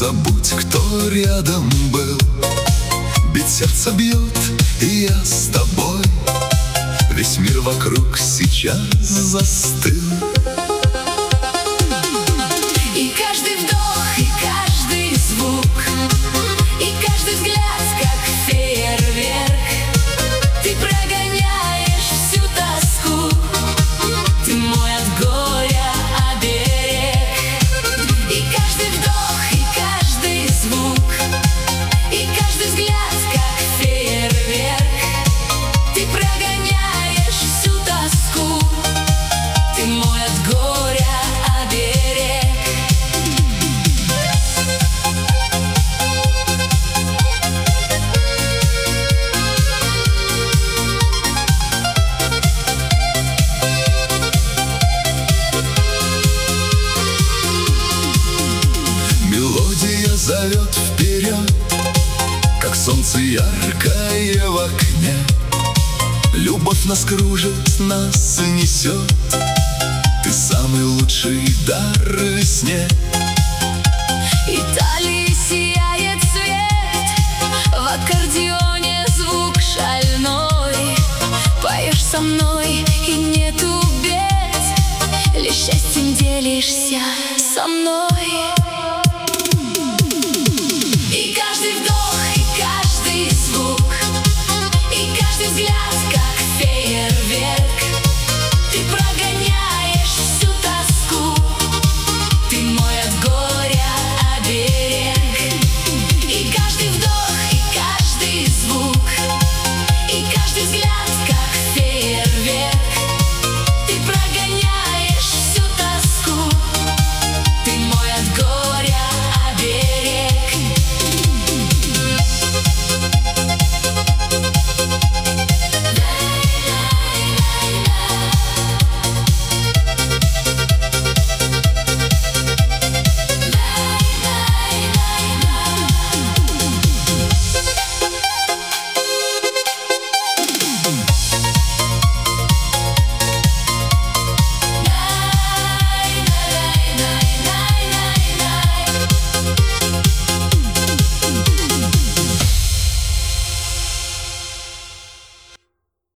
забудь, кто рядом был. Ведь сердце бьет, и я с тобой. Весь мир вокруг сейчас застыл. И каждый вдох, и каждый звук, и каждый взгляд, как фейерверк. Ты прогоняешь всю тоску, ты мой от горя оберег. И каждый вдох, и каждый звук, и каждый взгляд, как фейерверк. Ты прогоняешь всю тоску, ты мой от горя оберег. Мелодия зовет вперед, как солнце яркое в окне. Любовь нас кружит, нас несет. Ты самый лучший дар в весне. И талии сияет свет, в аккордеоне звук шальной. Поешь со мной, и нету бед, лишь счастьем делишься со мной.